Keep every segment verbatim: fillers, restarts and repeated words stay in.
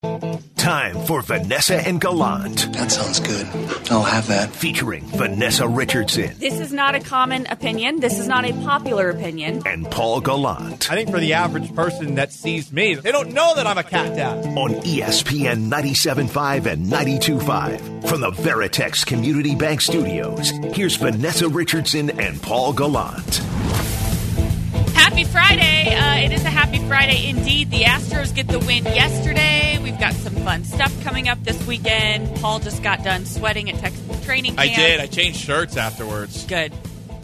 Time for Vanessa and Gallant. That sounds good. I'll have that. Featuring Vanessa Richardson. This is not a common opinion. This is not a popular opinion. And Paul Gallant. I think for the average person that sees me, they don't know that I'm a cat dad. On E S P N ninety-seven point five and ninety-two point five. From the Veritex Community Bank Studios, here's Vanessa Richardson and Paul Gallant. Happy Friday. Uh, it is a happy Friday indeed. The Astros get the win yesterday. We've got some fun stuff coming up this weekend. Paul just got done sweating at Texas training camp. I did. I changed shirts afterwards. Good.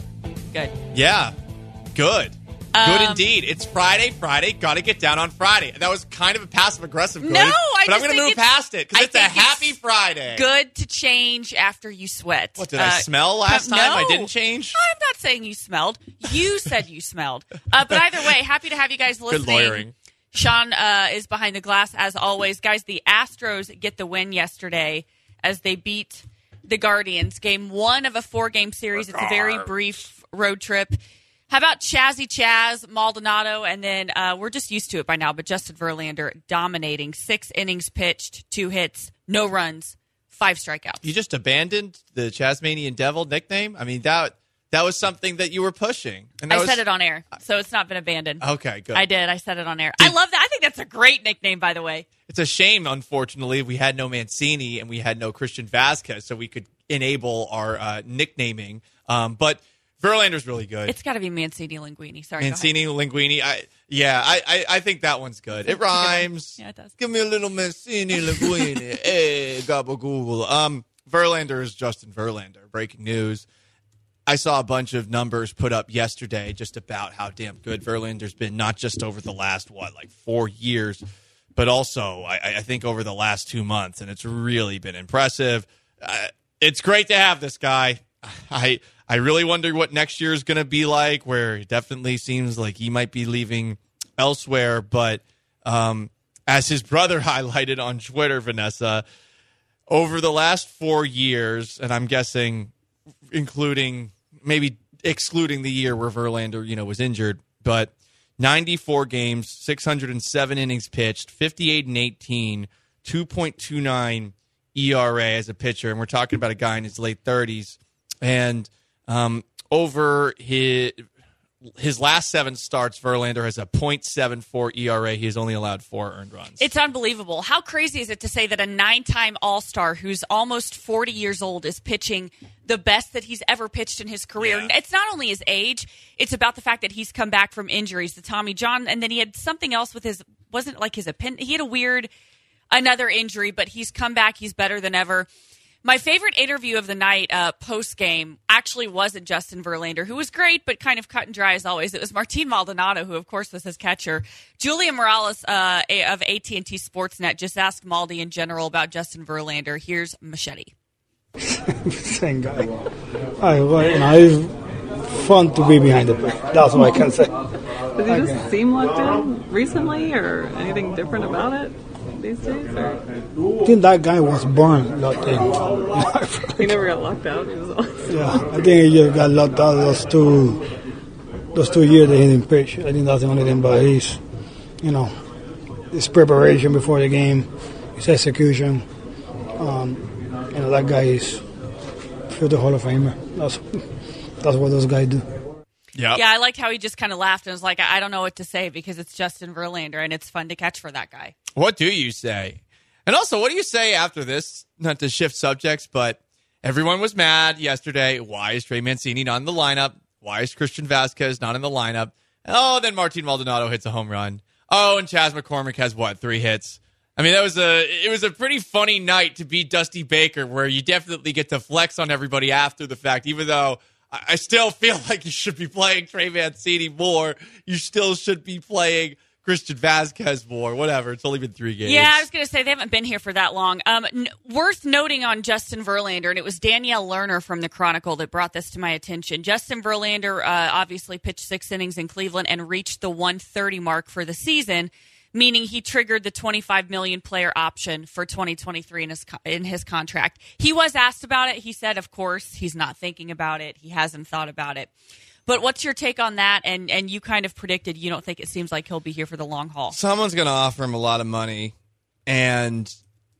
Good. Yeah. Good. Um, good indeed. It's Friday. Friday. Got to get down on Friday. That was kind of a passive-aggressive good. No, I But I'm going to move it's, past it because I it's a happy it's Friday. Good to change after you sweat. What, did uh, I smell last no, time? I didn't change? I'm not saying you smelled. You said you smelled. Uh, but either way, happy to have you guys listening. Good lawyering. Sean uh, is behind the glass as always. Guys, the Astros get the win yesterday as they beat the Guardians. Game one of a four-game series. It's a very brief road trip. How about Chazzy Chaz, Maldonado, and then uh, we're just used to it by now, but Justin Verlander dominating. Six innings pitched, two hits, no runs, five strikeouts. You just abandoned the Chasmanian Devil nickname? I mean, that that was something that you were pushing. And that I was, said it on air, so it's not been abandoned. Okay, good. I did. I said it on air. I love that. I think that's a great nickname, by the way. It's a shame, unfortunately, we had no Mancini and we had no Christian Vasquez, so we could enable our uh, nicknaming. Um, but Verlander's really good. It's got to be Mancini Linguini. Sorry, Mancini Linguini. I yeah, I, I, I think that one's good. It rhymes. Yeah, it does. Give me a little Mancini Linguini. Hey, gabagool. Um, Verlander is Justin Verlander. Breaking news. I saw a bunch of numbers put up yesterday just about how damn good Verlander's been, not just over the last, what, like four years, but also I, I think over the last two months, and it's really been impressive. Uh, it's great to have this guy. I I really wonder what next year is going to be like, where it definitely seems like he might be leaving elsewhere. But um, as his brother highlighted on Twitter, Vanessa, over the last four years, and I'm guessing including maybe excluding the year where Verlander, you know, was injured, but ninety-four games, six hundred seven innings pitched, fifty-eight and eighteen, two point two nine E R A as a pitcher. And we're talking about a guy in his late thirties. And um, over his his last seven starts, Verlander has a point seven four E R A. He has only allowed four earned runs. It's unbelievable. How crazy is it to say that a nine-time All-Star who's almost forty years old is pitching the best that he's ever pitched in his career? Yeah. It's not only his age, it's about the fact that he's come back from injuries to Tommy John, and then he had something else with his, wasn't it like his appendix? He had a weird, another injury, but he's come back. He's better than ever. My favorite interview of the night uh, post-game actually wasn't Justin Verlander, who was great, but kind of cut and dry as always. It was Martin Maldonado, who, of course, was his catcher. Julia Morales uh, of A T and T Sportsnet just asked Maldi in general about Justin Verlander. Here's Machete. Same guy. I, well, you know, it's fun to be behind the plate. That's what I can say. Does he just okay. seem locked in recently, or anything different about it these days? Or? I think that guy was born locked in. He never got locked out. He was always yeah, I think he just got locked out those two, those two years that he didn't pitch. I think that's the only thing. But he's, you know, his preparation before the game, his execution. Um, you know, that guy is future Hall of Famer. That's that's what those guys do. Yep. Yeah, I liked how he just kind of laughed and was like, I don't know what to say because it's Justin Verlander, and it's fun to catch for that guy. What do you say? And also, what do you say after this? Not to shift subjects, but everyone was mad yesterday. Why is Trey Mancini not in the lineup? Why is Christian Vasquez not in the lineup? Oh, then Martin Maldonado hits a home run. Oh, and Chas McCormick has, what, three hits? I mean, that was a it was a pretty funny night to beat Dusty Baker, where you definitely get to flex on everybody after the fact, even though I still feel like you should be playing Trey Mancini more. You still should be playing Christian Vasquez more. Whatever. It's only been three games. Yeah, I was going to say they haven't been here for that long. Um, n- worth noting on Justin Verlander, and it was Danielle Lerner from the Chronicle that brought this to my attention. Justin Verlander uh, obviously pitched six innings in Cleveland and reached the one thirty mark for the season, meaning he triggered the twenty-five million dollars player option for twenty twenty-three in his in his contract. He was asked about it. He said, of course, he's not thinking about it. He hasn't thought about it. But what's your take on that? And and you kind of predicted you don't think it seems like he'll be here for the long haul. Someone's going to offer him a lot of money, And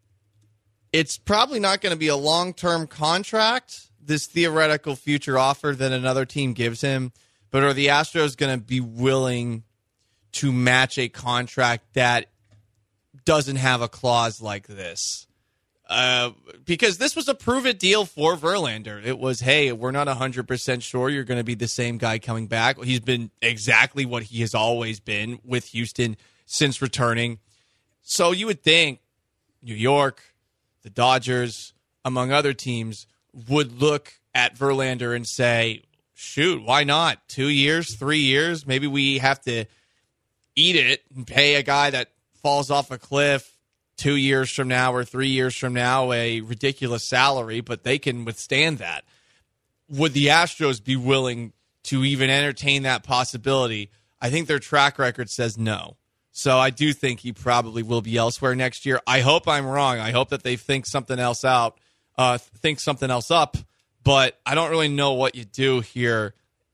it's probably not going to be a long-term contract, this theoretical future offer that another team gives him. But are the Astros going to be willing to match a contract that doesn't have a clause like this? Uh, because this was a prove-it deal for Verlander. It was, hey, we're not one hundred percent sure you're going to be the same guy coming back. He's been exactly what he has always been with Houston since returning. So you would think New York, the Dodgers, among other teams, would look at Verlander and say, shoot, why not? Two years, three years? Maybe we have to eat it and pay a guy that falls off a cliff two years from now or three years from now a ridiculous salary, but they can withstand that. Would the Astros be willing to even entertain that possibility? I think their track record says no. So I do think he probably will be elsewhere next year. I hope I'm wrong. I hope that they think something else out, uh, think something else up, but I don't really know what you do here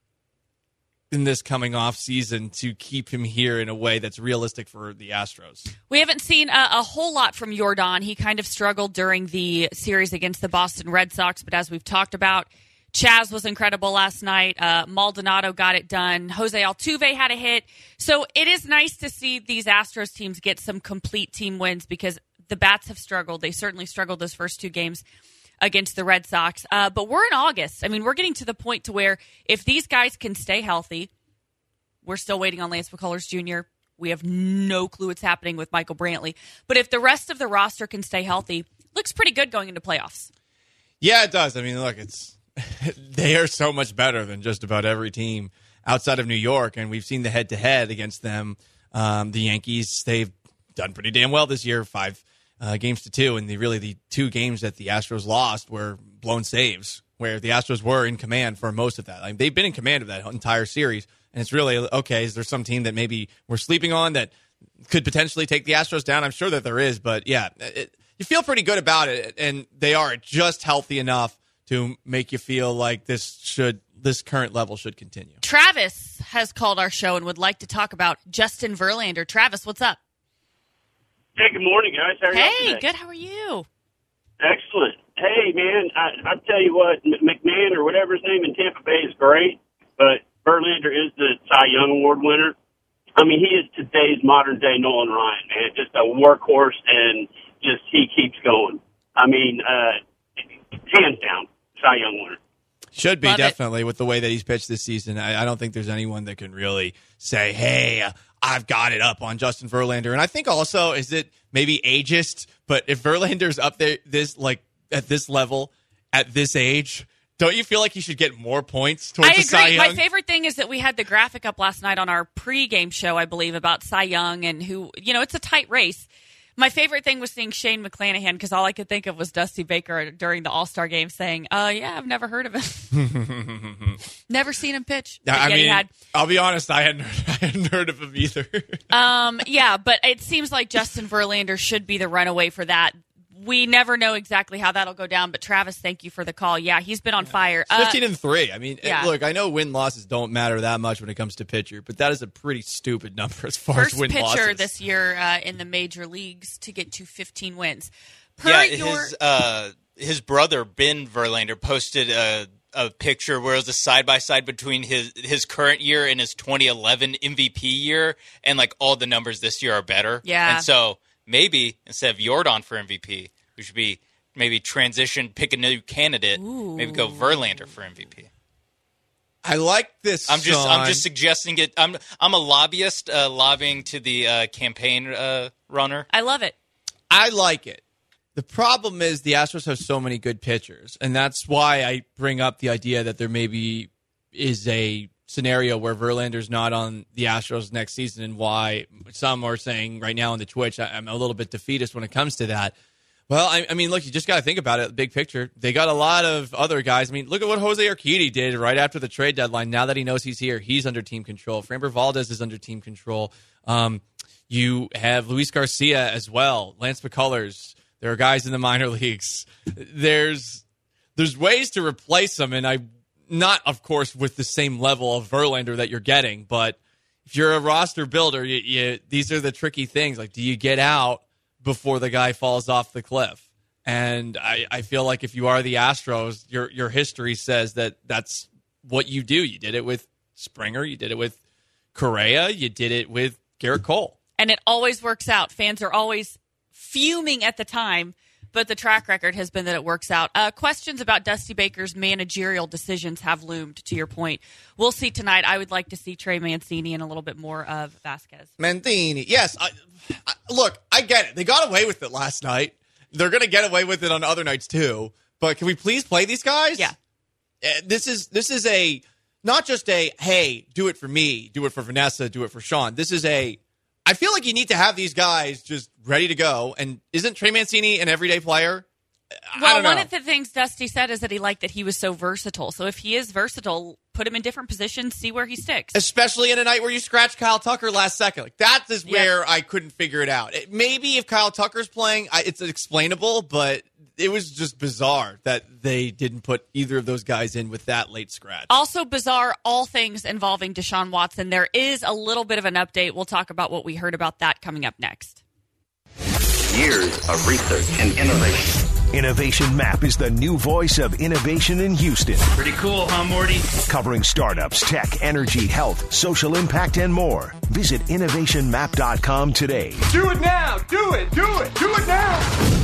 in this coming off season to keep him here in a way that's realistic for the Astros. We haven't seen a, a whole lot from Yordan. He kind of struggled during the series against the Boston Red Sox, but as we've talked about, Chaz was incredible last night. Uh, Maldonado got it done. Jose Altuve had a hit. So it is nice to see these Astros teams get some complete team wins because the bats have struggled. They certainly struggled those first two games against the Red Sox. Uh, but we're in August. I mean, we're getting to the point to where if these guys can stay healthy, we're still waiting on Lance McCullers Junior We have no clue what's happening with Michael Brantley. But if the rest of the roster can stay healthy, looks pretty good going into playoffs. Yeah, it does. I mean, look, it's they are so much better than just about every team outside of New York, and we've seen the head-to-head against them. Um, the Yankees, they've done pretty damn well this year, five uh, games to two, and the, really the two games that the Astros lost were blown saves, where the Astros were in command for most of that. I mean, they've been in command of that entire series, and it's really, okay, is there some team that maybe we're sleeping on that could potentially take the Astros down? I'm sure that there is, but yeah, it, you feel pretty good about it, and they are just healthy enough to make you feel like this should this current level should continue. Travis has called our show and would like to talk about Justin Verlander. Travis, what's up? Hey, good morning, guys. How are hey, you today? Good. How are you? Excellent. Hey, man, I, I tell you what, McMahon or whatever his name in Tampa Bay is great, but Verlander is the Cy Young Award winner. I mean, he is today's modern-day Nolan Ryan, man. Just a workhorse, and just he keeps going. I mean, uh, hands down, Cy Young winner. Should be, Love definitely, it. with the way that he's pitched this season. I, I don't think there's anyone that can really say, hey, I've got it up on Justin Verlander. And I think also, is it maybe ageist? But if Verlander's up there this like at this level, at this age, don't you feel like he should get more points towards I the Cy agree. Young? My favorite thing is that we had the graphic up last night on our pregame show, I believe, about Cy Young and who, you know, it's a tight race. My favorite thing was seeing Shane McClanahan because all I could think of was Dusty Baker during the All-Star game saying, uh, yeah, I've never heard of him. Never seen him pitch. Yeah, I Yet he mean, had. I'll be honest, I hadn't, I hadn't heard of him either. Um, yeah, but it seems like Justin Verlander should be the runaway for that. We never know exactly how that'll go down, but Travis, thank you for the call. Yeah, he's been on fire. Uh, fifteen and three. I mean, yeah. look, I know win losses don't matter that much when it comes to pitcher, but that is a pretty stupid number as far First as win pitcher losses. this year uh, in the major leagues to get to fifteen wins. Per yeah, your- his uh, his brother Ben Verlander posted a a picture where it was a side by side between his his current year and his twenty eleven M V P year, and like all the numbers this year are better. Yeah. and so maybe instead of Yordan for M V P, we should be maybe transition, pick a new candidate, Ooh. maybe go Verlander for M V P. I like this. I'm just Sean. I'm just suggesting it. I'm I'm a lobbyist uh, lobbying to the uh, campaign uh, runner. I love it. I like it. The problem is the Astros have so many good pitchers, and that's why I bring up the idea that there maybe is a scenario where Verlander's not on the Astros next season, and why some are saying right now on the Twitch, I'm a little bit defeatist when it comes to that. Well, I, I mean, look, you just got to think about it, the big picture. They got a lot of other guys. I mean, look at what Jose Urquidy did right after the trade deadline. Now that he knows he's here, he's under team control. Framber Valdez is under team control. Um, you have Luis Garcia as well, Lance McCullers. There are guys in the minor leagues. There's there's ways to replace them, and I not, of course, with the same level of Verlander that you're getting, but if you're a roster builder, you, you, these are the tricky things. Like, do you get out before the guy falls off the cliff. And I, I feel like if you are the Astros, your your history says that that's what you do. You did it with Springer. You did it with Correa. You did it with Garrett Cole. And it always works out. Fans are always fuming at the time, but the track record has been that it works out. Uh, questions about Dusty Baker's managerial decisions have loomed, to your point. We'll see tonight. I would like to see Trey Mancini and a little bit more of Vasquez. Mancini, yes. I, I, look, I get it. They got away with it last night. They're going to get away with it on other nights too. But can we please play these guys? Yeah. Uh, This is this is a not just a, hey, do it for me, do it for Vanessa, do it for Sean. This is a, I feel like you need to have these guys just ready to go. And isn't Trey Mancini an everyday player? I Well, don't know. one of the things Dusty said is that he liked that he was so versatile. So if he is versatile, put him in different positions, see where he sticks. Especially in a night where you scratch Kyle Tucker last second. Like that is Yeah. where I couldn't figure it out. It, maybe if Kyle Tucker's playing, I, it's explainable, but it was just bizarre that they didn't put either of those guys in with that late scratch. Also bizarre, all things involving Deshaun Watson. There is a little bit of an update. We'll talk about what we heard about that coming up next. Years of research and innovation. Innovation Map is the new voice of innovation in Houston. Pretty cool, huh, Morty? Covering startups, tech, energy, health, social impact, and more. Visit innovation map dot com today. Do it now! Do it! Do it! Do it now!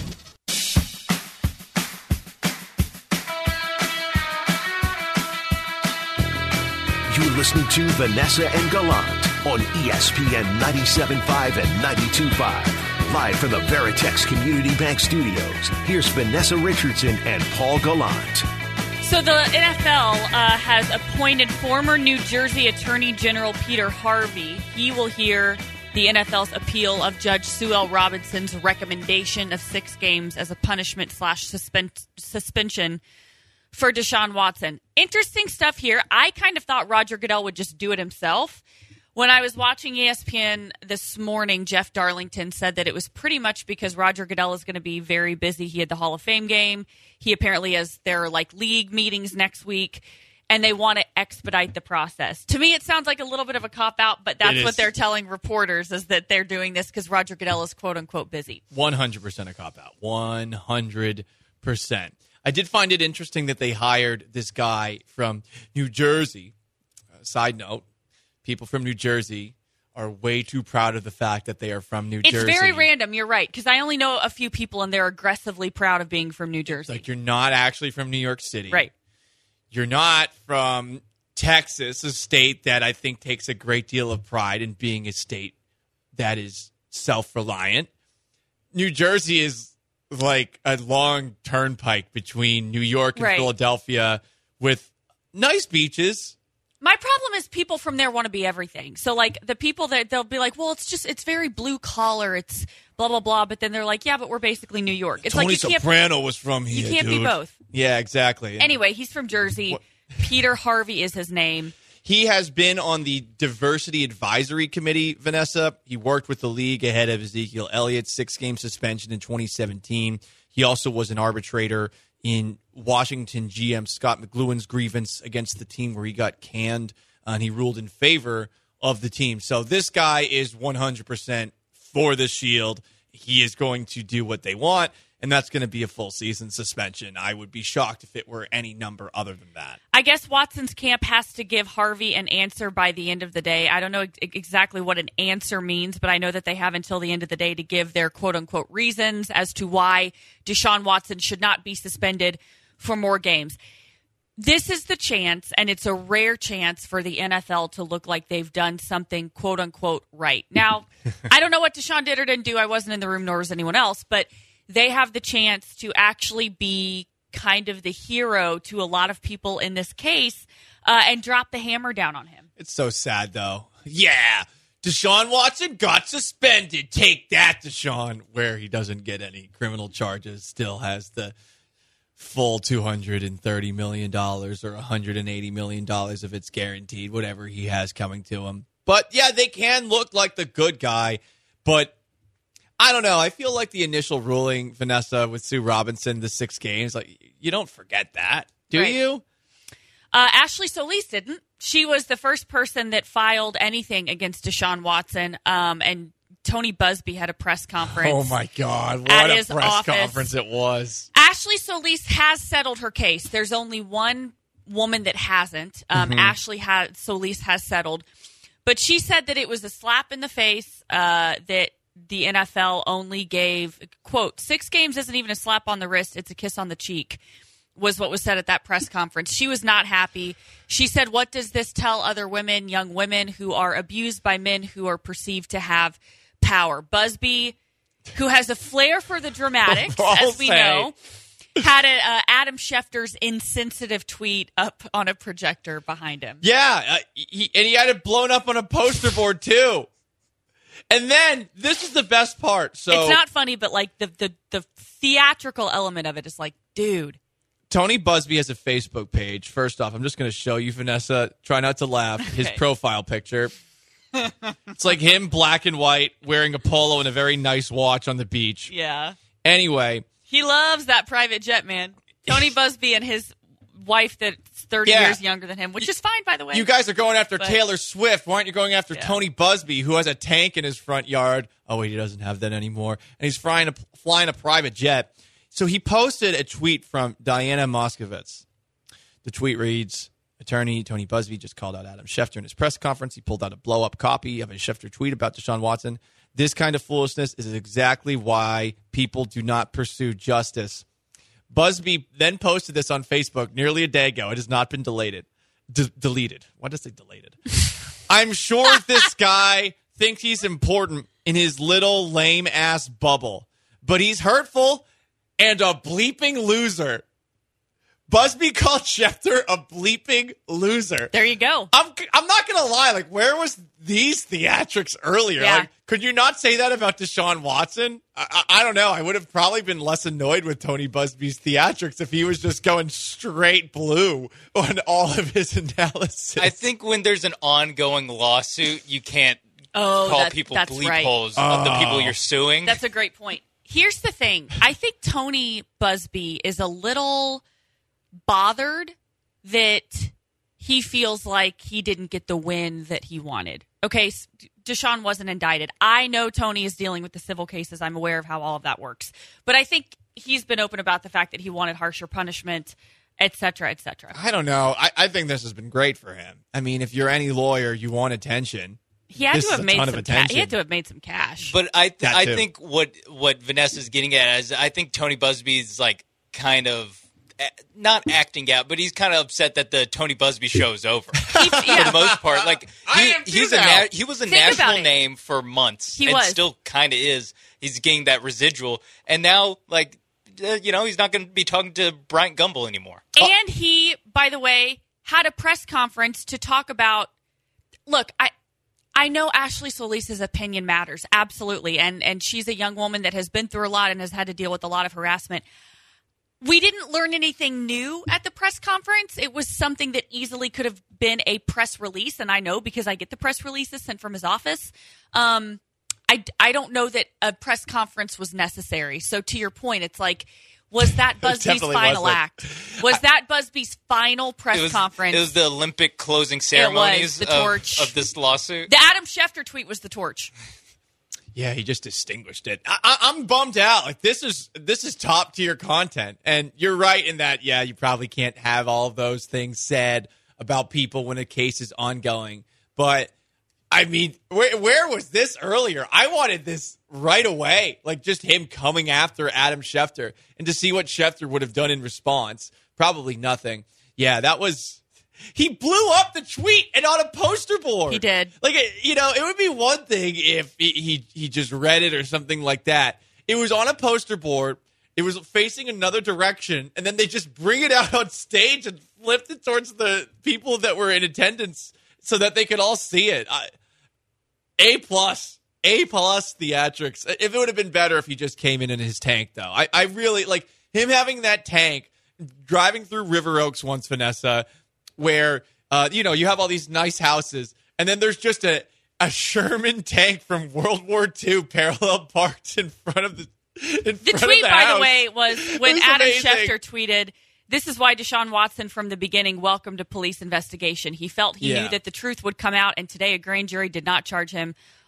You're listening to Vanessa and Gallant on E S P N ninety-seven point five and ninety-two point five. Live from the Veritex Community Bank Studios, here's Vanessa Richardson and Paul Gallant. So the N F L uh, has appointed former New Jersey Attorney General Peter Harvey. He will hear the N F L's appeal of Judge Sue L. Robinson's recommendation of six games as a punishment slash suspend- suspension for Deshaun Watson. Interesting stuff here. I kind of thought Roger Goodell would just do it himself. When I was watching E S P N this morning, Jeff Darlington said that it was pretty much because Roger Goodell is going to be very busy. He had the Hall of Fame game. He apparently has their like league meetings next week, and they want to expedite the process. To me, it sounds like a little bit of a cop-out, but that's what they're telling reporters is that they're doing this because Roger Goodell is quote-unquote busy. one hundred percent a cop-out. one hundred percent. I did find it interesting that they hired this guy from New Jersey. Uh, side note, people from New Jersey are way too proud of the fact that they are from New It's Jersey. very random. You're right, because I only know a few people, and they're aggressively proud of being from New Jersey. Like, you're not actually from New York City. Right. You're not from Texas, a state that I think takes a great deal of pride in being a state that is self-reliant. New Jersey is like a long turnpike between New York and Right. Philadelphia with nice beaches. My problem is people from there want to be everything. So, like, the people that they'll be like, well, it's just, it's very blue collar. It's blah, blah, blah. But then they're like, yeah, but we're basically New York. It's Tony like you can't, Soprano was from here, you can't be dude. both. Yeah, exactly. Anyway, he's from Jersey. What- Peter Harvey is his name. He has been on the Diversity Advisory Committee, Vanessa. He worked with the league ahead of Ezekiel Elliott's six-game suspension in twenty seventeen. He also was an arbitrator in Washington G M Scott McLuhan's grievance against the team where he got canned, uh, and he ruled in favor of the team. So this guy is one hundred percent for the Shield. He is going to do what they want, and that's going to be a full season suspension. I would be shocked if it were any number other than that. I guess Watson's camp has to give Harvey an answer by the end of the day. I don't know ex- exactly what an answer means, but I know that they have until the end of the day to give their quote-unquote reasons as to why Deshaun Watson should not be suspended for more games. This is the chance, and it's a rare chance for the N F L to look like they've done something quote-unquote right. Now, I don't know what Deshaun did or didn't do. I wasn't in the room, nor was anyone else, but they have the chance to actually be kind of the hero to a lot of people in this case uh, and drop the hammer down on him. It's so sad, though. Yeah, Deshaun Watson got suspended. Take that, Deshaun. Where he doesn't get any criminal charges, still has the full two hundred thirty million dollars or one hundred eighty million dollars if it's guaranteed, whatever he has coming to him. But, yeah, they can look like the good guy, but I don't know. I feel like the initial ruling, Vanessa, with Sue Robinson, the six games, like you don't forget that, do Right. you? Uh, Ashley Solis didn't. She was the first person that filed anything against Deshaun Watson um, and Tony Busby had a press conference. Oh, my God. What at a his press office. conference it was. Ashley Solis has settled her case. There's only one woman that hasn't. Um, Mhm. Ashley has, Solis has settled. But she said that it was a slap in the face, uh, that the N F L only gave, quote, six games isn't even a slap on the wrist, it's a kiss on the cheek, was what was said at that press conference. She was not happy. She said, what does this tell other women, young women who are abused by men who are perceived to have power? Busby, who has a flair for the dramatics, I'll as we say. know, had a, uh, Adam Schefter's insensitive tweet up on a projector behind him. Yeah, uh, he, and he had it blown up on a poster board, too. And then, this is the best part. So It's not funny, but like the, the, the theatrical element of it is like, dude. Tony Busby has a Facebook page. First off, I'm just going to show you, Vanessa. Try not to laugh. His Okay. profile picture. It's like him, black and white, wearing a polo and a very nice watch on the beach. Yeah. Anyway. He loves that private jet, man. Tony Busby and his wife that's thirty Yeah. years younger than him, which is fine, by the way. You guys are going after But- Taylor Swift. Why aren't you going after Yeah. Tony Busby, who has a tank in his front yard? Oh, wait, he doesn't have that anymore. And he's flying a, flying a private jet. So he posted a tweet from Diana Moskowitz. The tweet reads, attorney Tony Busby just called out Adam Schefter in his press conference. He pulled out a blow-up copy of a Schefter tweet about Deshaun Watson. This kind of foolishness is exactly why people do not pursue justice. Busby then posted this on Facebook nearly a day ago. It has not been deleted. D- deleted. Why does it say deleted? I'm sure this guy thinks he's important in his little lame-ass bubble, but he's hurtful and a bleeping loser. Busby called Schefter a bleeping loser. There you go. I'm I'm not gonna lie. Like, where was these theatrics earlier? Yeah. Like, could you not say that about Deshaun Watson? I, I, I don't know. I would have probably been less annoyed with Tony Busby's theatrics if he was just going straight blue on all of his analysis. I think when there's an ongoing lawsuit, you can't Oh, call that- people that's bleep right. holes of the people you're suing. That's a great point. Here's the thing. I think Tony Busby is a little bothered that he feels like he didn't get the win that he wanted. Okay, Deshaun wasn't indicted. I know Tony is dealing with the civil cases. I'm aware of how all of that works. But I think he's been open about the fact that he wanted harsher punishment, et cetera, et cetera. I don't know. I, I think this has been great for him. I mean, if you're any lawyer, you want attention. He had This to is have a made ton some of ca- attention. He had to have made some cash. But I th- That I too. think what what Vanessa's getting at is I think Tony Busby's like kind of eh, not acting out, but he's kind of upset that the Tony Busby show is over for yeah. the most part. Like I he, am too he's a now. na- he was a Think about national it. name for months. He and was. still kind of is. He's getting that residual, and now like uh, you know he's not going to be talking to Bryant Gumbel anymore. And he, by the way, had a press conference to talk about. Look, I I know Ashley Solis's opinion matters, absolutely, and and she's a young woman that has been through a lot and has had to deal with a lot of harassment. We didn't learn anything new at the press conference. It was something that easily could have been a press release, and I know because I get the press releases sent from his office. Um, I, I don't know that a press conference was necessary. So to your point, it's like, was that Busby's definitely final wasn't. act? Was that Busby's final press It was, conference? it was the Olympic closing ceremonies the of, torch. of this lawsuit. The Adam Schefter tweet was the torch. Yeah, he just distinguished it. I, I, I'm bummed out. Like, this is this is top tier content, and you're right in that. Yeah, you probably can't have all of those things said about people when a case is ongoing. But I mean, where, where was this earlier? I wanted this right away, like just him coming after Adam Schefter, and to see what Schefter would have done in response. Probably nothing. Yeah, that was. He blew up the tweet and on a poster board. He did. Like, you know, it would be one thing if he, he he just read it or something like that. It was on a poster board. It was facing another direction, and then they just bring it out on stage and flipped it towards the people that were in attendance so that they could all see it. I, A plus, A plus theatrics. If it would have been better if he just came in in his tank, though. I, I really like him having that tank, driving through River Oaks once, Vanessa, where, uh, you know, you have all these nice houses, and then there's just a, a Sherman tank from World War Two parallel parked in front of the in The front tweet, of the by house. the way, was when was Adam amazing. Schefter tweeted, "This is why Deshaun Watson from the beginning welcomed a police investigation. He felt he Yeah. knew that the truth would come out, and today a grand jury did not charge him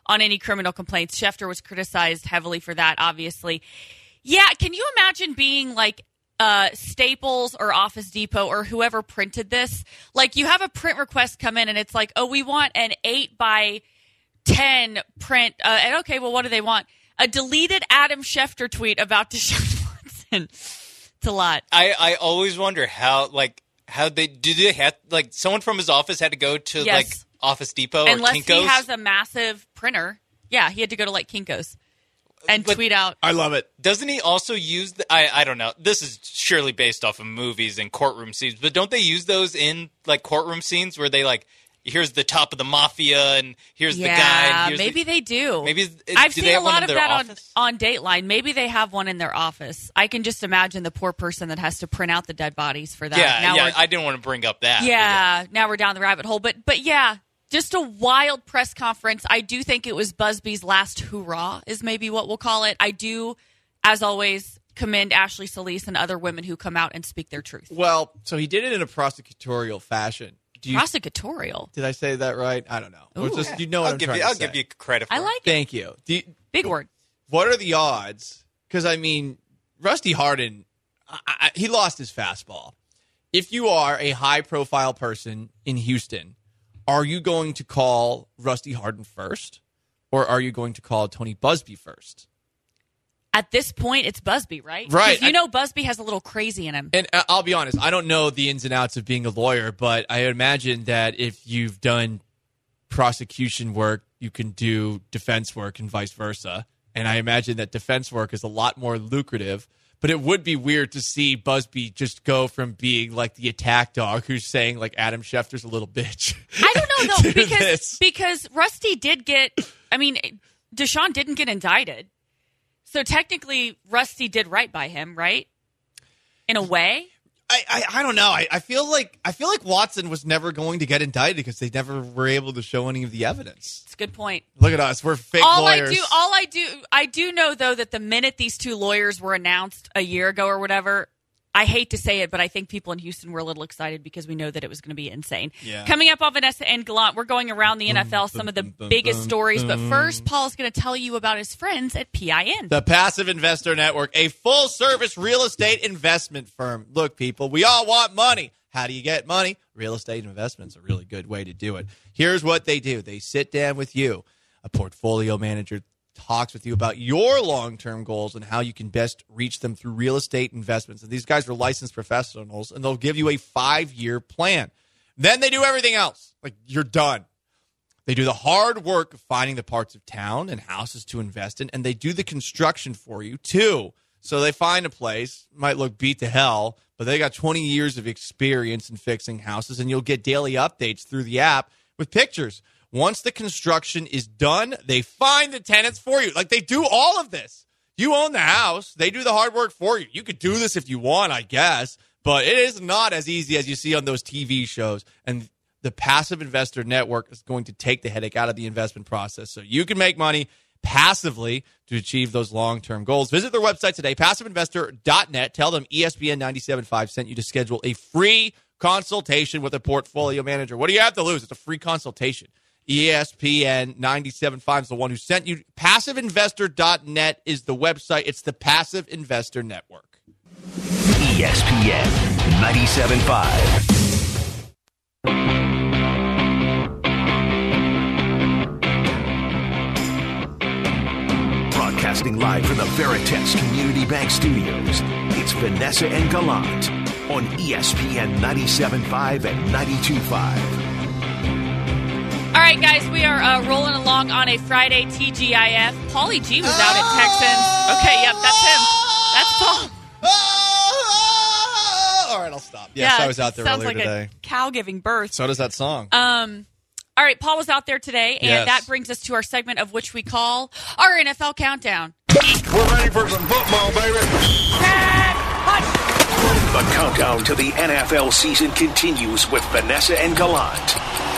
on any criminal complaints. Schefter was criticized heavily for that, obviously. Yeah, can you imagine being like uh, Staples or Office Depot or whoever printed this? Like, you have a print request come in, and it's like, oh, we want an eight by ten print. Uh, and okay, well, what do they want? A deleted Adam Schefter tweet about Deshaun Watson. It's a lot. I, I always wonder how, like, how they do they have, like, someone from his office had to go to, Yes. like, Office Depot Unless or Kinko's? he has a massive printer. Yeah, he had to go to, like, Kinko's and But- tweet out. I love it. Doesn't he also use the, I I don't know. This is surely based off of movies and courtroom scenes, but don't they use those in like courtroom scenes where they like here's the top of the mafia and here's yeah, the guy and here's maybe the, they do. Maybe it- I've do seen they a have one lot in of their that office? on on Dateline. Maybe they have one in their office. I can just imagine the poor person that has to print out the dead bodies for that. Yeah, now yeah. we're- I didn't want to bring up that. but yeah, now we're down the rabbit hole. But but yeah, just a wild press conference. I do think it was Busby's last hurrah, is maybe what we'll call it. I do, as always, commend Ashley Solis and other women who come out and speak their truth. Well, so he did it in a prosecutorial fashion. Do you, Prosecutorial. did I say that right? I don't know. It was Ooh. just, you know what I'll I'm give trying you. to I'll say. give you credit. For I it. like it. Thank you. Do you- Big word. What are the odds? Because, I mean, Rusty Hardin, I, I, he lost his fastball. If you are a high-profile person in Houston, are you going to call Rusty Hardin first, or are you going to call Tony Busby first? At this point, it's Busby, right? Right. 'Cause you I- know Busby has a little crazy in him. And uh, I'll be honest, I don't know the ins and outs of being a lawyer, but I imagine that if you've done prosecution work, you can do defense work and vice versa. And I imagine that defense work is a lot more lucrative. But it would be weird to see Busby just go from being like the attack dog who's saying like Adam Schefter's a little bitch. I don't know, though, to because, this. because Rusty did get, I mean, Deshaun didn't get indicted. So technically, Rusty did right by him, right? In a way? I, I, I don't know. I, I feel like I feel like Watson was never going to get indicted because they never were able to show any of the evidence. It's a good point. Look at us. We're fake all lawyers. I do, all I do, I do know though that the minute these two lawyers were announced a year ago or whatever, I hate to say it, but I think people in Houston were a little excited because we know that it was going to be insane. Yeah. Coming up on Vanessa and Gallant, we're going around the N F L, some of the biggest stories. But first, Paul's going to tell you about his friends at P I N. The Passive Investor Network, a full-service real estate investment firm. Look, people, we all want money. How do you get money? Real estate investment's a really good way to do it. Here's what they do. They sit down with you, a portfolio manager, talks with you about your long-term goals and how you can best reach them through real estate investments. And these guys are licensed professionals, and they'll give you a five-year plan. Then they do everything else. Like, you're done. They do the hard work of finding the parts of town and houses to invest in, and they do the construction for you, too. So they find a place, might look beat to hell, but they got twenty years of experience in fixing houses, and you'll get daily updates through the app with pictures. Once the construction is done, they find the tenants for you. Like, they do all of this. You own the house. They do the hard work for you. You could do this if you want, I guess, but it is not as easy as you see on those T V shows. And the Passive Investor Network is going to take the headache out of the investment process so you can make money passively to achieve those long-term goals. Visit their website today, passive investor dot net. Tell them E S P N ninety-seven point five sent you to schedule a free consultation with a portfolio manager. What do you have to lose? It's a free consultation. E S P N ninety-seven point five is the one who sent you. passive investor dot net is the website. It's the Passive Investor Network. E S P N ninety-seven point five. Broadcasting live from the Veritex Community Bank Studios, it's Vanessa and Gallant on E S P N ninety-seven point five and ninety-two point five. All right, guys, we are uh, rolling along on a Friday T G I F. Paulie G was out at Texans. Okay, yep, that's him. That's Paul. All right, I'll stop. Yes, yeah, I was out there sounds earlier like today. A cow giving birth. So does that song. Um, all right, Paul was out there today, and Yes. that brings us to our segment of which we call our N F L Countdown. We're ready for some football, baby. The countdown to the N F L season continues with Vanessa and Gallant.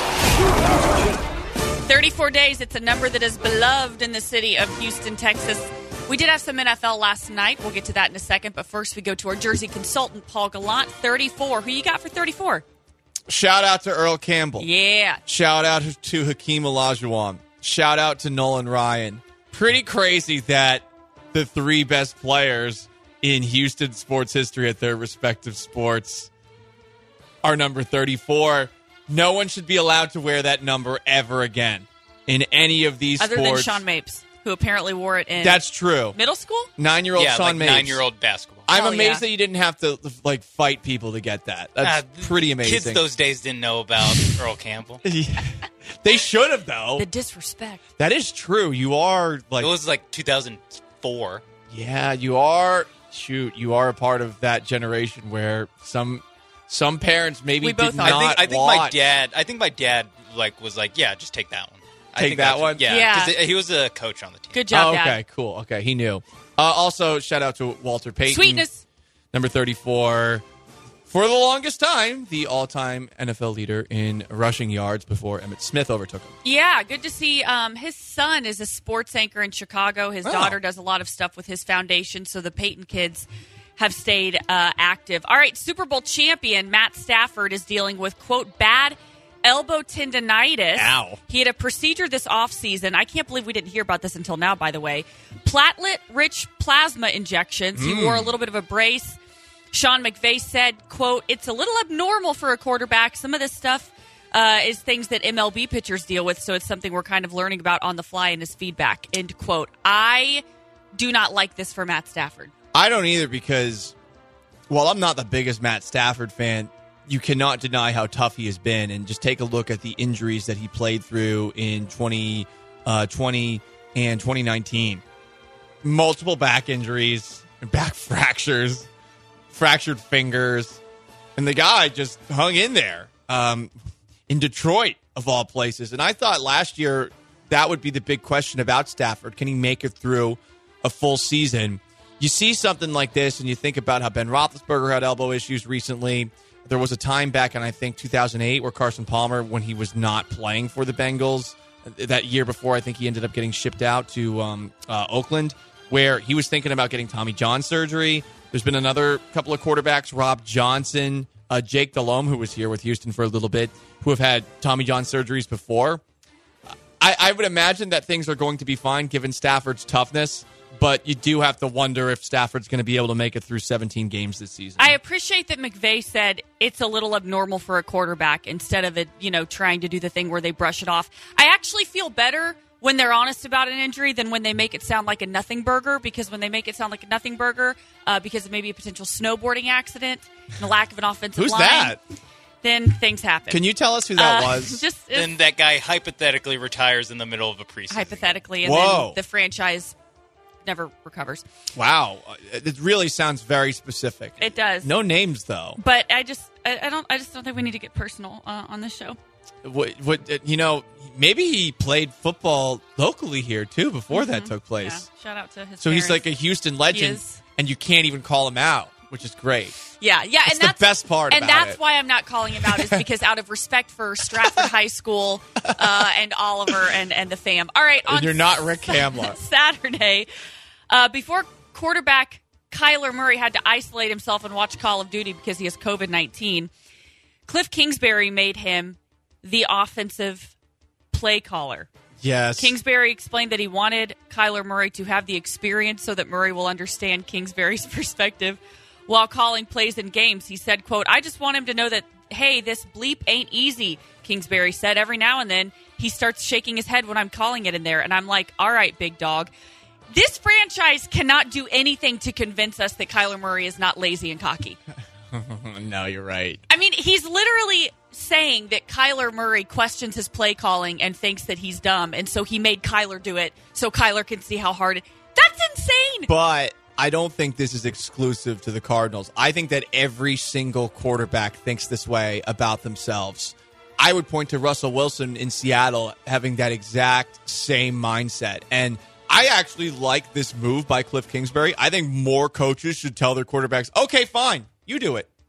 thirty-four days, it's a number that is beloved in the city of Houston, Texas. We did have some N F L last night. We'll get to that in a second, but first we go to our Jersey consultant, Paul Gallant, thirty-four. Who you got for thirty-four? Shout out to Earl Campbell. Yeah. Shout out to Hakeem Olajuwon. shout out to Nolan Ryan. Pretty crazy that the three best players in Houston sports history at their respective sports are number thirty-four. No one should be allowed to wear that number ever again in any of these Other sports. than Sean Mapes, who apparently wore it in That's true. middle school? Nine-year-old yeah, Sean like Mapes. nine-year-old basketball. I'm Hell amazed yeah. that you didn't have to like fight people to get that. That's Uh, pretty amazing. Kids those days didn't know about Earl Campbell. Yeah. They should have, though. The disrespect. That is true. You are like, It was like two thousand four. yeah, you are. Shoot, you are a part of that generation where some some parents maybe We both did are. not I think I think my watch. dad. I think my dad like was like, yeah, just take that one. I Take think that that's- one? Yeah, Yeah. 'cause he was a coach on the team. Good job, Oh, Dad. okay, cool. Okay, he knew. Uh, also, shout out to Walter Payton. Sweetness. Number thirty-four. For the longest time, the all-time N F L leader in rushing yards before Emmitt Smith overtook him. Yeah, good to see. Um, his son is a sports anchor in Chicago. His Oh. daughter does a lot of stuff with his foundation, so the Peyton kids have stayed uh, active. All right, Super Bowl champion Matt Stafford is dealing with, quote, bad elbow tendonitis. Ow. He had a procedure this offseason. I can't believe we didn't hear about this until now, by the way. Platelet-rich plasma injections. He wore a little bit of a brace. Sean McVay said, quote, it's a little abnormal for a quarterback. Some of this stuff uh, is things that M L B pitchers deal with, so it's something we're kind of learning about on the fly in his feedback, end quote. I do not like this for Matt Stafford. I don't either because, while I'm not the biggest Matt Stafford fan, you cannot deny how tough he has been. And just take a look at the injuries that he played through in twenty twenty and twenty nineteen. Multiple back injuries, back fractures, fractured fingers. And the guy just hung in there um, in Detroit, of all places. And I thought last year that would be the big question about Stafford. Can he make it through a full season? You see something like this and you think about how Ben Roethlisberger had elbow issues recently. There was a time back in, I think, two thousand eight where Carson Palmer, when he was not playing for the Bengals, that year before, I think he ended up getting shipped out to um, uh, Oakland, where he was thinking about getting Tommy John surgery. There's been another couple of quarterbacks, Rob Johnson, uh, Jake Delhomme, who was here with Houston for a little bit, who have had Tommy John surgeries before. I, I would imagine that things are going to be fine given Stafford's toughness, but you do have to wonder if Stafford's going to be able to make it through seventeen games this season. I appreciate that McVay said it's a little abnormal for a quarterback instead of it, you know, trying to do the thing where they brush it off. I actually feel better when they're honest about an injury than when they make it sound like a nothing burger, because when they make it sound like a nothing burger uh, because of maybe a potential snowboarding accident and the lack of an offensive Who's line, that? then things happen. Can you tell us who that Uh, was? Just Then that guy hypothetically retires in the middle of a preseason. hypothetically, and Whoa. then the franchise never recovers. Wow. It really sounds very specific. It does. No names, though. But I just, I, I don't, I just don't think we need to get personal uh, on this show. What, what, you know, maybe he played football locally here, too, before that took place. Yeah. Shout out to his. So he's parents. like a Houston legend, is. and you can't even call him out, which is great. Yeah, yeah, That's and the that's best part and about that's it. why I'm not calling him out, is because out of respect for Stratford High School uh, and Oliver and, and the fam. All right, on And you're not Rick Kamla. Saturday, uh, before quarterback Kyler Murray had to isolate himself and watch Call of Duty because he has COVID nineteen, Cliff Kingsbury made him the offensive play caller. Yes. Kingsbury explained that he wanted Kyler Murray to have the experience so that Murray will understand Kingsbury's perspective while calling plays in games. He said, quote, I just want him to know that, hey, this bleep ain't easy, Kingsbury said. Every now and then he starts shaking his head when I'm calling it in there. And I'm like, all right, big dog. This franchise cannot do anything to convince us that Kyler Murray is not lazy and cocky. No, you're right. I mean, he's literally saying that Kyler Murray questions his play calling and thinks that he's dumb, and so he made Kyler do it so Kyler can see how hard it. That's insane. But I don't think this is exclusive to the Cardinals. I think that every single quarterback thinks this way about themselves. I would point to Russell Wilson in Seattle having that exact same mindset. And I actually like this move by Cliff Kingsbury. I think more coaches should tell their quarterbacks, okay, fine, you do it.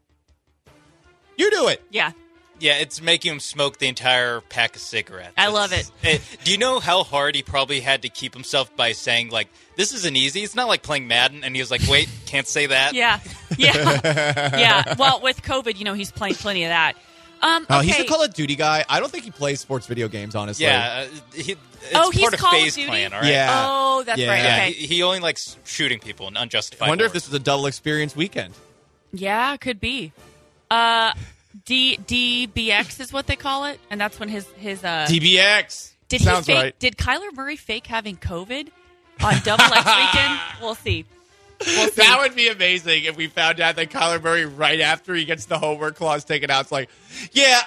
You do it. Yeah. Yeah, it's making him smoke the entire pack of cigarettes. I love it. it. Do you know how hard he probably had to keep himself by saying, like, this isn't easy? It's not like playing Madden. And he was like, wait, can't say that. Yeah. Yeah. Yeah. Well, with COVID, you know, he's playing plenty of that. Um, Oh, okay. he's a Call of Duty guy. I don't think he plays sports video games, honestly. Yeah, uh, he, it's Oh, he's part of Call of FaZe Duty? Clan, all right? Yeah. Oh, that's Yeah. right. Yeah, Okay. he, he only likes shooting people and unjustified. I wonder if war. this was a double experience weekend. Yeah, could be. Uh, D DBX is what they call it, and that's when his his uh. D B X. Did Sounds he fake? right. Did Kyler Murray fake having COVID on Double X weekend? We'll see. We'll see. That would be amazing if we found out that Kyler Murray, right after he gets the homework clause taken out, is like, yeah,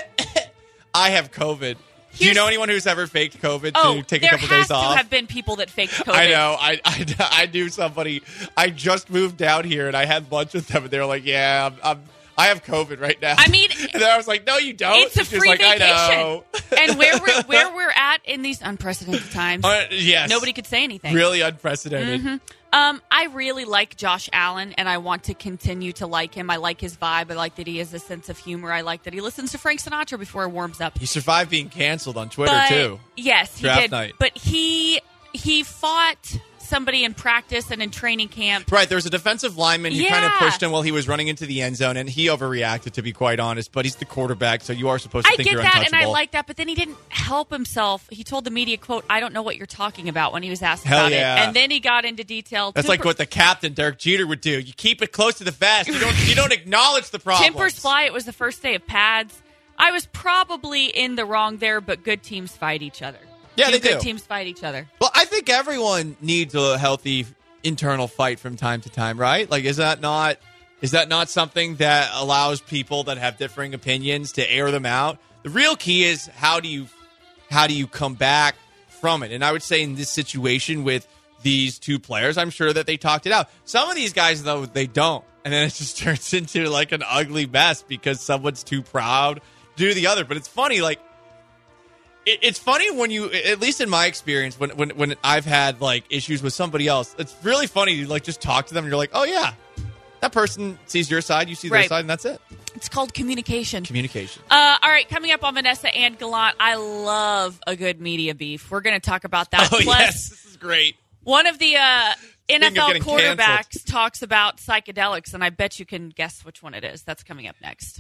I have COVID. Do you Here's- know anyone who's ever faked COVID oh, to take a there couple has days off? to have been people that faked COVID. I know. I, I, I knew somebody. I just moved down here, and I had lunch with them, and they were like, yeah, I'm, I'm, I have COVID right now. I mean, and then I was like, no, you don't. It's a And she was free like, I know. vacation. And where we're where we're at in these unprecedented times, Uh, yes. nobody could say anything. Really unprecedented. Mhm. Um, I really like Josh Allen, and I want to continue to like him. I like his vibe. I like that he has a sense of humor. I like that he listens to Frank Sinatra before he warms up. He survived being canceled on Twitter, But- too. Yes, he Draft did. night. But he he fought somebody in practice and in training camp. Right, there was a defensive lineman who Yeah. kind of pushed him while he was running into the end zone, and he overreacted, to be quite honest. But he's the quarterback, so you are supposed to I think get you're that, untouchable. and I like that, but then he didn't help himself. He told the media, "quote I don't know what you're talking about" when he was asked Hell about yeah. it, and then he got into detail. That's Tim like Per- what the captain, Derek Jeter, would do. You keep it close to the vest. You don't. You don't acknowledge the problem. Timbers fly. It was the first day of pads. I was probably in the wrong there, but good teams fight each other. Yeah, Two they good do. teams fight each other. Well, I think everyone needs a healthy internal fight from time to time, right? Like, is that not is that not something that allows people that have differing opinions to air them out? The real key is how do you how do you come back from it? And I would say in this situation with these two players, I'm sure that they talked it out. Some of these guys, though, they don't. And then it just turns into like an ugly mess because someone's too proud to do the other. But it's funny, like, it- it's funny when you, at least in my experience, when, when when I've had like issues with somebody else, it's really funny to like just talk to them and you're like, oh yeah, that person sees your side, you see their Right. side, and that's it. It's called communication. Communication. Uh, all right, coming up on Vanessa and Gallant, I love a good media beef. We're going to talk about that. Oh Plus, yes, this is great. one of the uh, N F of L getting quarterbacks canceled. talks about psychedelics, and I bet you can guess which one it is. That's coming up next.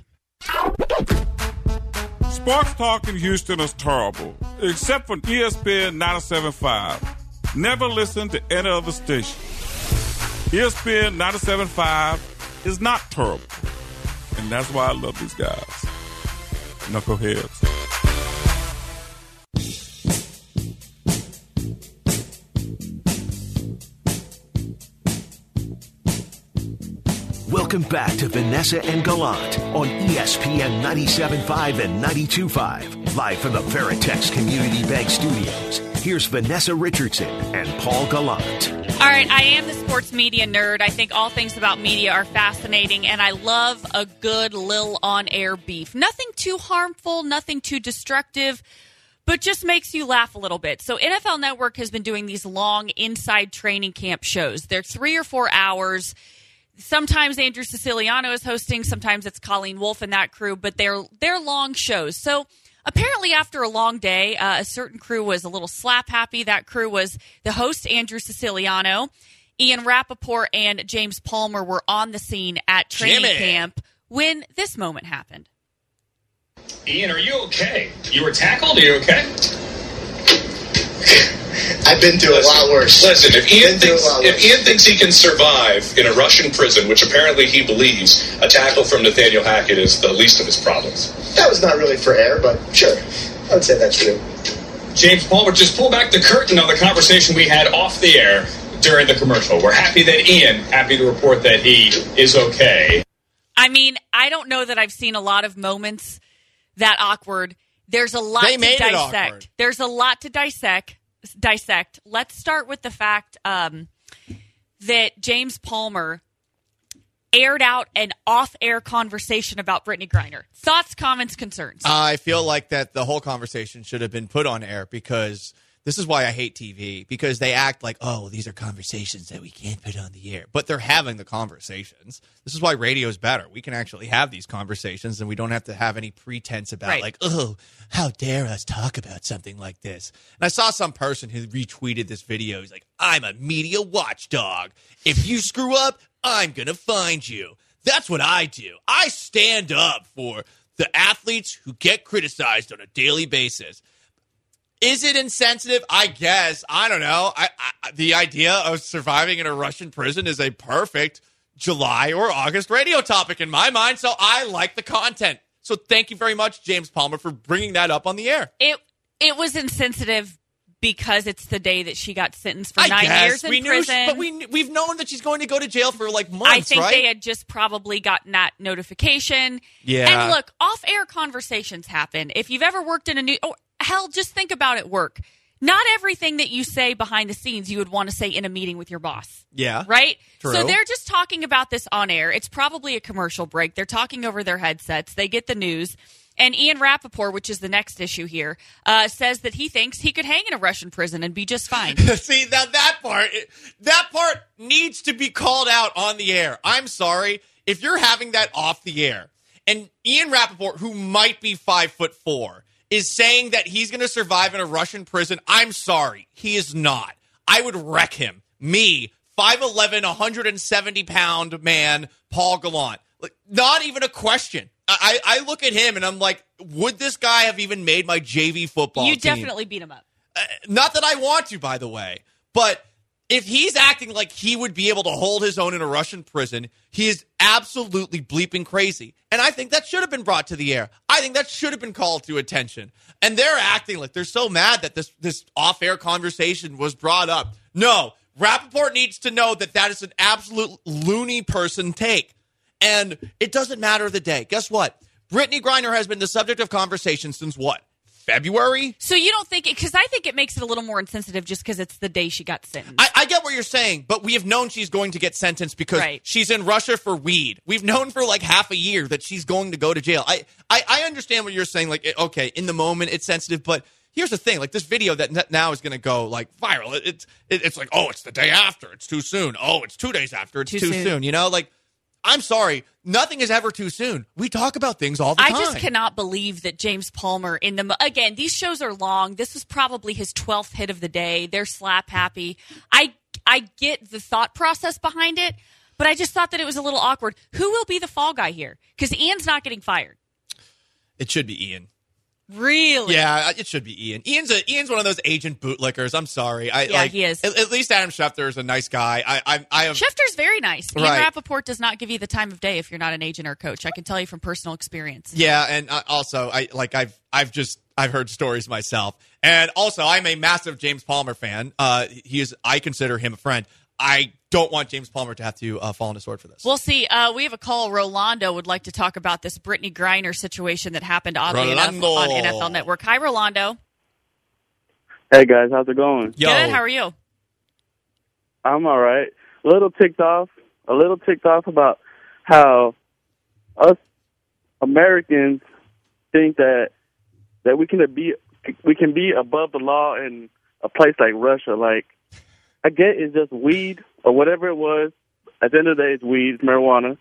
Sports talk in Houston is terrible, except for E S P N ninety-seven point five. Never listen to any other station. E S P N ninety-seven point five is not terrible, and that's why I love these guys. Knuckleheads. Welcome back to Vanessa and Gallant on E S P N ninety-seven point five and ninety-two point five. Live from the Veritex Community Bank Studios. Here's Vanessa Richardson and Paul Gallant. All right, I am the sports media nerd. I think all things about media are fascinating, and I love a good Lil on-air beef. Nothing too harmful, nothing too destructive, but just makes you laugh a little bit. So N F L Network has been doing these long inside training camp shows. They're three or four hours. Sometimes Andrew Siciliano is hosting, sometimes it's Colleen Wolfe and that crew, but they're they're long shows. So apparently after a long day, uh, a certain crew was a little slap happy. That crew was the host, Andrew Siciliano, Ian Rappaport, and James Palmer were on the scene at training Jimmy. camp when this moment happened. Ian, are you okay? You were tackled? Are you okay? I've been through listen, a lot worse. Listen, if Ian Been through a thinks lot if worse. Ian thinks he can survive in a Russian prison, which apparently he believes, a tackle from Nathaniel Hackett is the least of his problems. That was not really for air, but sure. I would say that's true. James Palmer, just pull back the curtain on the conversation we had off the air during the commercial. We're happy that Ian, happy to report that he is okay. I mean, I don't know that I've seen a lot of moments that awkward. There's a lot They to made it dissect. awkward. There's a lot to dissect. Dissect. Let's start with the fact um, that James Palmer aired out an off-air conversation about Brittany Griner. Thoughts, comments, concerns? I feel like that the whole conversation should have been put on air because this is why I hate T V, because they act like, oh, these are conversations that we can't put on the air. But they're having the conversations. This is why radio is better. We can actually have these conversations and we don't have to have any pretense about Right. like, oh, how dare us talk about something like this. And I saw some person who retweeted this video. He's like, I'm a media watchdog. If you screw up, I'm going to find you. That's what I do. I stand up for the athletes who get criticized on a daily basis. Is it insensitive? I guess. I don't know. I, I, the idea of surviving in a Russian prison is a perfect July or August radio topic in my mind, so I like the content. So thank you very much, James Palmer, for bringing that up on the air. It it was insensitive because it's the day that she got sentenced for I nine guess. years in we knew prison. She, but we, we've known that she's going to go to jail for like months, I think right? they had just probably gotten that notification. Yeah. And look, off-air conversations happen. If you've ever worked in a new... Oh, hell, just think about it work. Not everything that you say behind the scenes you would want to say in a meeting with your boss. Yeah. Right? True. So they're just talking about this on air. It's probably a commercial break. They're talking over their headsets. They get the news. And Ian Rappaport, which is the next issue here, uh, says that he thinks he could hang in a Russian prison and be just fine. See, now that part, that part needs to be called out on the air. I'm sorry. If you're having that off the air, and Ian Rappaport, who might be five foot four, is saying that he's going to survive in a Russian prison, I'm sorry. He is not. I would wreck him. Me, five eleven, one hundred seventy pound man, Paul Gallant. Like, not even a question. I, I look at him and I'm like, would this guy have even made my J V football You team? definitely beat him up. Uh, not that I want to, by the way. But if he's acting like he would be able to hold his own in a Russian prison, he is absolutely bleeping crazy. And I think that should have been brought to the air. I think that should have been called to attention. And they're acting like they're so mad that this, this off-air conversation was brought up. No, Rappaport needs to know that that is an absolute loony person take. And it doesn't matter the day. Guess what? Brittany Griner has been the subject of conversation since what? February? So you don't think it, because I think it makes it a little more insensitive just because it's the day she got sentenced. I, I get what you're saying, but we have known she's going to get sentenced because right. she's in Russia for weed. We've known for like half a year that she's going to go to jail. I, I, I understand what you're saying. Like, okay, in the moment it's sensitive, but here's the thing. Like this video that now is going to go like viral. It, it's it, it's like, oh, it's the day after. It's too soon. Oh, it's two days after. It's too, too soon. soon. You know, like, I'm sorry. Nothing is ever too soon. We talk about things all the I time. I just cannot believe that James Palmer in the again. These shows are long. This was probably his twelfth hit of the day. They're slap happy. I I get the thought process behind it, but I just thought that it was a little awkward. Who will be the fall guy here? Because Ian's not getting fired. It should be Ian. Really? Yeah, it should be Ian. Ian's a, Ian's one of those agent bootlickers. I'm sorry. I, yeah, like, he is. At, at least Adam Schefter is a nice guy. I, I, I have, Schefter's very nice. Ian right. Rappaport does not give you the time of day if you're not an agent or a coach. I can tell you from personal experience. Yeah, and uh, also, I like I've I've just I've heard stories myself, and also I'm a massive James Palmer fan. Uh, he is. I consider him a friend. I don't want James Palmer to have to uh, fall on his sword for this. We'll see. Uh, we have a call. Rolando would like to talk about this Brittany Griner situation that happened, oddly enough, on N F L Network. Hi, Rolando. Hey, guys. How's it going? Yo. Good. How are you? I'm all right. A little ticked off. A little ticked off about how us Americans think that that we can be we can be above the law in a place like Russia. Like, I get it's just weed or whatever it was. At the end of the day, it's weed, it's marijuana.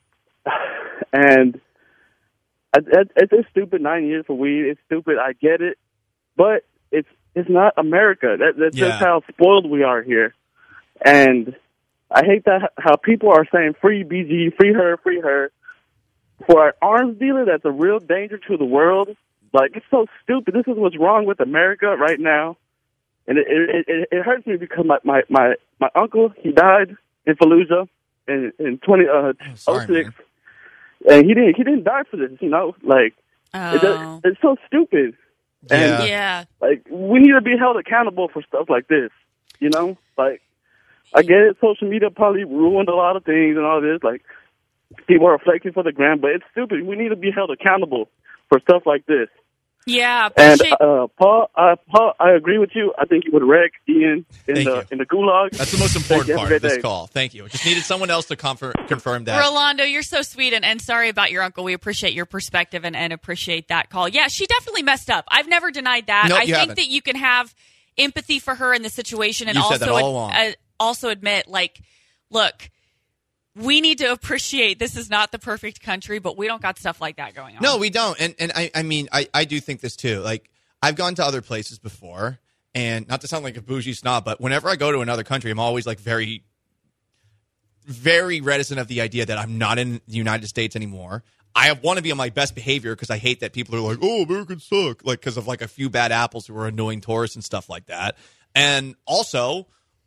And it's a stupid nine years for weed. It's stupid. I get it. But it's it's not America. That, that's yeah. just how spoiled we are here. And I hate that how people are saying free B G, free her, free her. For an arms dealer that's a real danger to the world, like, it's so stupid. This is what's wrong with America right now. And it it, it, it hurts me because my, my, my, my uncle, he died in Fallujah in in twenty oh six, oh, sorry, and he didn't he didn't die for this, you know. Like, oh. it, it's so stupid. Yeah. And, yeah, like, we need to be held accountable for stuff like this, you know. Like, I get it, social media probably ruined a lot of things and all this. Like, people are flexing for the gram, but it's stupid. We need to be held accountable for stuff like this. Yeah, and uh, Paul, uh, Paul, I agree with you. I think you would wreck Ian in Thank the you. in the gulag. That's the most important part of this day. call. Thank you. Just needed someone else to confirm confirm that. Rolando, you're so sweet, and, and sorry about your uncle. We appreciate your perspective and, and appreciate that call. Yeah, she definitely messed up. I've never denied that. Nope, I you think haven't. that you can have empathy for her in the situation, and You also said that all along. uh, also admit, like, look, we need to appreciate this is not the perfect country, but we don't got stuff like that going on. No, we don't. And and I, I mean, I, I do think this too. Like, I've gone to other places before, and not to sound like a bougie snob, but whenever I go to another country, I'm always like very, very reticent of the idea that I'm not in the United States anymore. I want to be on my best behavior because I hate that people are like, oh, Americans suck, like because of like a few bad apples who are annoying tourists and stuff like that. And also,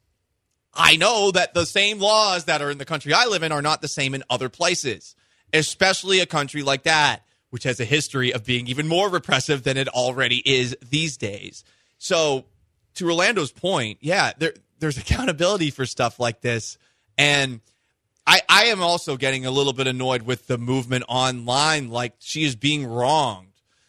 I know that the same laws that are in the country I live in are not the same in other places, especially a country like that, which has a history of being even more repressive than it already is these days. So to Orlando's point, yeah, there, there's accountability for stuff like this. And I, I am also getting a little bit annoyed with the movement online, like she is being wronged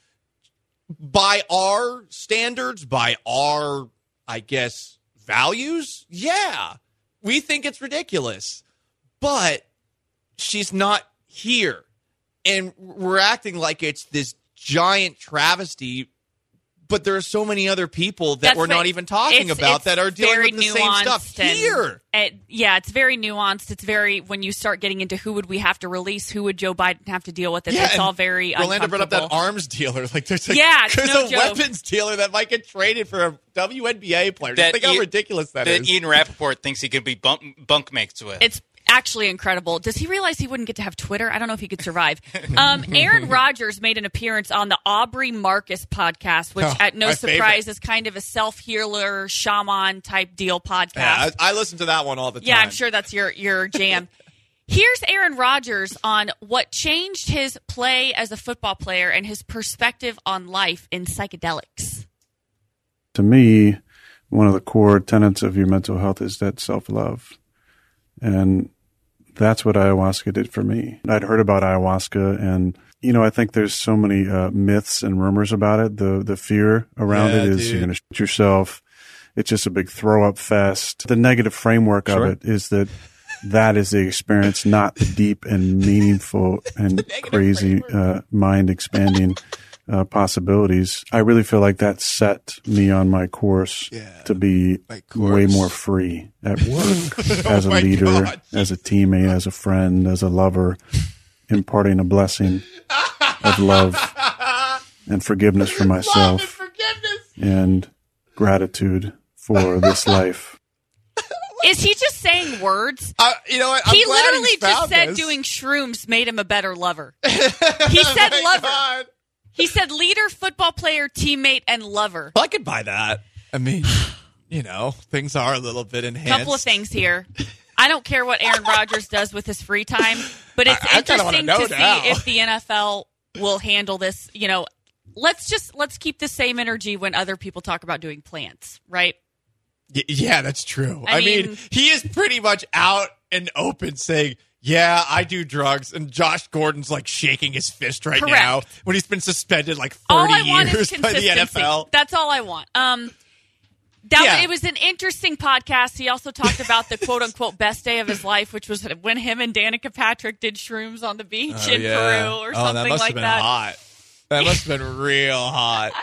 by our standards, by our, I guess, values. Yeah, we think it's ridiculous, but she's not here. And we're acting like it's this giant travesty, but there are so many other people that That's we're right. not even talking It's- about it's that are dealing very with the same stuff nuanced and- here. It, yeah, it's very nuanced. It's very, when you start getting into who would we have to release, who would Joe Biden have to deal with it, Yeah, it's and all very Orlando brought up that uncomfortable. arms dealer. Like there's a, Yeah, it's there's no a joke. weapons dealer that might get traded for a W N B A player. That Think how Ian- ridiculous that that is. Ian Rappaport thinks he could be bunk, bunkmates with. It's actually incredible. Does he realize he wouldn't get to have Twitter? I don't know if he could survive. Um, Aaron Rodgers made an appearance on the Aubrey Marcus podcast, which Oh, at no my surprise favorite. is kind of a self-healer shaman type deal podcast. Yeah, I, I listen to that one all the time. Yeah, I'm sure that's your your jam. Here's Aaron Rodgers on what changed his play as a football player and his perspective on life in psychedelics. To me, one of the core tenets of your mental health is that self-love. And that's what ayahuasca did for me. I'd heard about ayahuasca, and, you know, I think there's so many uh, myths and rumors about it. The the fear around Yeah, it is dude. you're going to shoot yourself. It's just a big throw-up fest. The negative framework Sure. of it is that that is the experience, not the deep and meaningful and crazy uh, mind-expanding uh, possibilities. I really feel like that set me on my course to be way more free at work, as a Oh my leader, God. as a teammate, as a friend, as a lover, imparting a blessing of love and forgiveness for myself and gratitude for this life. Is he just saying words? Uh, you know what? I'm he glad literally he's just found said this. doing shrooms made him a better lover. He said my lover. God. He said leader, football player, teammate, and lover. Well, I could buy that. I mean, you know, things are a little bit enhanced. Couple of things here. I don't care what Aaron Rodgers does with his free time, but it's I- I kinda wanna interesting know to now. see if the N F L will handle this. You know, let's just let's keep the same energy when other people talk about doing plants, right? Y- yeah, that's true. I I, mean, mean- he is pretty much out and open saying, yeah, I do drugs. And Josh Gordon's like shaking his fist right Correct. now when he's been suspended like All thirty I want is years by consistency. the N F L. That's all I want. Um, that Yeah. it was an interesting podcast. He also talked about the quote unquote best day of his life, which was when him and Danica Patrick did shrooms on the beach Oh, in yeah. Peru or oh, something that must like have been that. hot. That must have been real hot.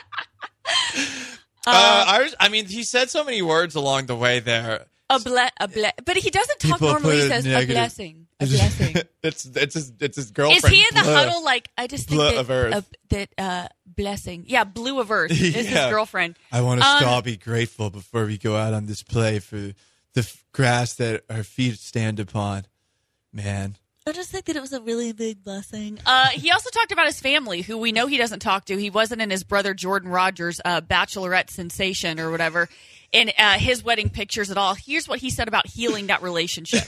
Um, uh, I, was, I mean, he said so many words along the way there. A ble- a ble- but he doesn't talk People normally. He put it says a negative. blessing, a blessing. it's it's his it's his Is girlfriend. he in the Bleu. huddle like I just think Bleu that, of Earth. uh, that uh, blessing? Yeah, blue of Earth is his Yeah. girlfriend. I want us Um, to all be grateful before we go out on this play for the f- grass that our feet stand upon. Man. I just think that it was a really big blessing. Uh, he also talked about his family, who we know he doesn't talk to. He wasn't in his brother Jordan Rogers' uh, bachelorette sensation or whatever in uh, his wedding pictures at all. Here's what he said about healing that relationship.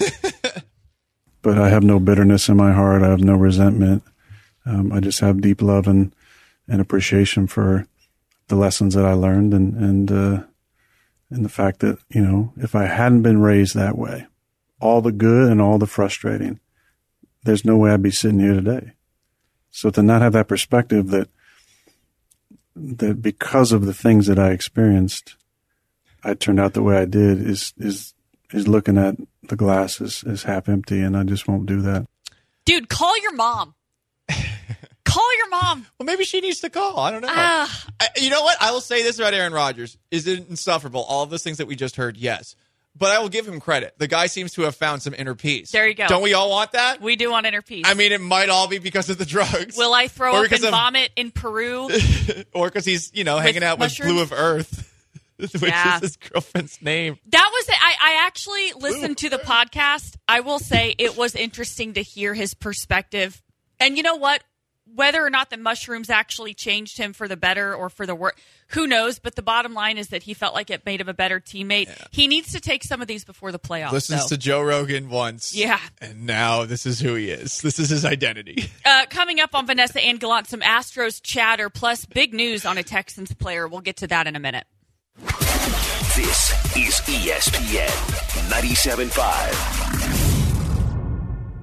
But I have no bitterness in my heart. I have no resentment. Um, I just have deep love and, and appreciation for the lessons that I learned and, and, uh, and the fact that, you know, if I hadn't been raised that way, all the good and all the frustrating, there's no way I'd be sitting here today. So to not have that perspective that, that because of the things that I experienced, I turned out the way I did is, is, is looking at the glass as, as half empty, and I just won't do that. Dude, call your mom. Call your mom. Well, maybe she needs to call. I don't know. Ah. I, you know what? I will say this about Aaron Rodgers. Is it insufferable? All of those things that we just heard, yes. But I will give him credit. The guy seems to have found some inner peace. There you go. Don't we all want that? We do want inner peace. I mean, it might all be because of the drugs. Will I throw Or up because and of- vomit in Peru? or because he's, you know, With hanging out mushrooms? with Blue of Earth, which Yeah. is his girlfriend's name. That was it. I, I actually listened to the podcast. I will say it was interesting to hear his perspective. And you know what? whether or not the mushrooms actually changed him for the better or for the worse, who knows? But the bottom line is that he felt like it made him a better teammate. Yeah. He needs to take some of these before the playoffs. Listens though. to Joe Rogan once. Yeah. And now this is who he is. This is his identity. Uh, coming up on Vanessa and Gallant, some Astros chatter plus big news on a Texans player. We'll get to that in a minute. This is E S P N ninety-seven point five.